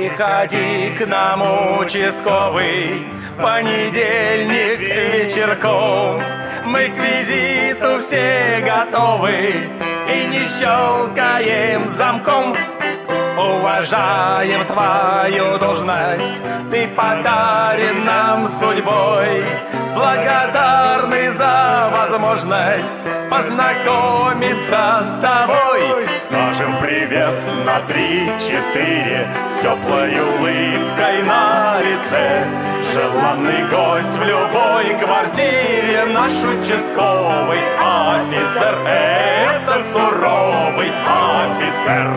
Приходи к нам, участковый, в понедельник вечерком. Мы к визиту все готовы и не щелкаем замком. Уважаем твою должность, ты подарен нам судьбой. Благодарны за возможность познакомиться с тобой. Скажем привет на 3-4 с теплой улыбкой на лице. Желанный гость в любой квартире, наш участковый офицер. Это суровый офицер.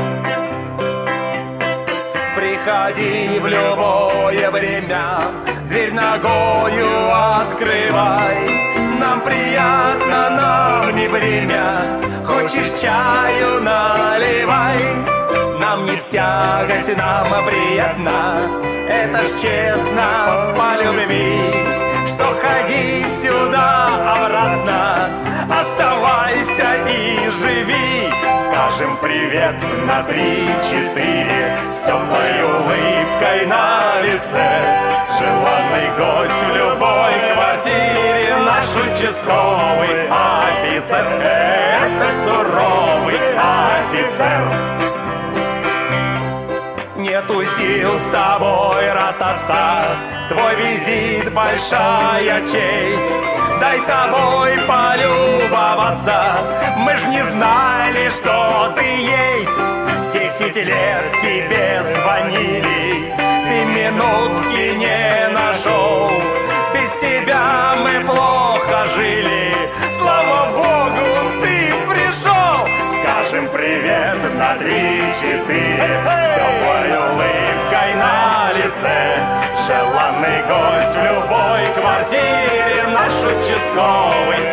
Приходи в любое время, дверь ногою открывай. Нам приятно, нам не бремя, хочешь чаю наливай. Нам не в тягость, нам приятно, это ж честно по любви. Что ходить сюда-обратно, оставайся и живи. Скажем привет на 3-4 с теплой улыбкой на лице. Желанный гость в любой квартире, наш участковый офицер. Это суровый офицер. Нету сил с тобой расстаться, твой визит большая честь. Дай тобой полюбоваться, мы ж не знали, что ты есть. 10 лет тебе звонили, ты минутки не нашел. Без тебя мы плохо жили, слава Богу, ты пришел. Скажем привет на 3-4 с теплой улыбкой на лице. Желанный гость в любой квартире, наш участковый